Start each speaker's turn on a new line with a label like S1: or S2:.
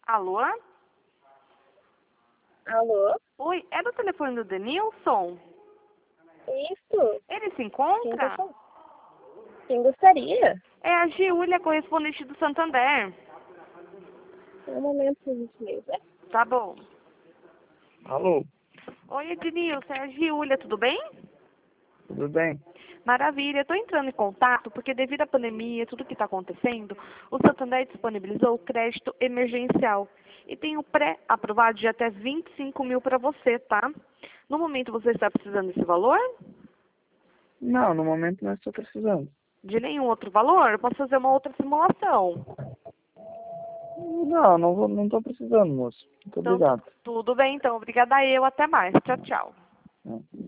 S1: Alô?
S2: Alô?
S1: Oi, é do telefone do Denilson?
S2: Isso.
S1: Ele se
S2: Quem
S1: encontra?
S2: gostaria? Quem gostaria?
S1: É a Giulia, correspondente do Santander.
S2: Um momento, por gentileza.
S1: Tá bom.
S3: Alô,
S1: Oi, Ednilson, é a Giulia, tudo bem?
S3: tudo bem?
S1: Maravilha, eu estou entrando em contato porque devido à pandemia, tudo que está acontecendo, o Santander disponibilizou o crédito emergencial e tem o pré-aprovado de até 25 mil para você, tá? No momento você está precisando desse valor?
S3: Não, no momento não estou precisando.
S1: De nenhum outro valor? Eu posso fazer uma outra simulação.
S3: Não, não estou precisando, moço. Muito
S1: Então,
S3: obrigado.
S1: tudo bem, então. Obrigada eu. Até mais. Tchau, tchau.
S3: É.